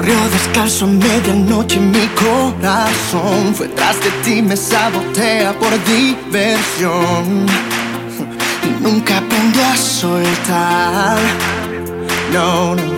Corrió descalzo a medianoche mi corazón. Fue tras de ti, me sabotea por diversión. Y nunca aprendí a soltar. No, no.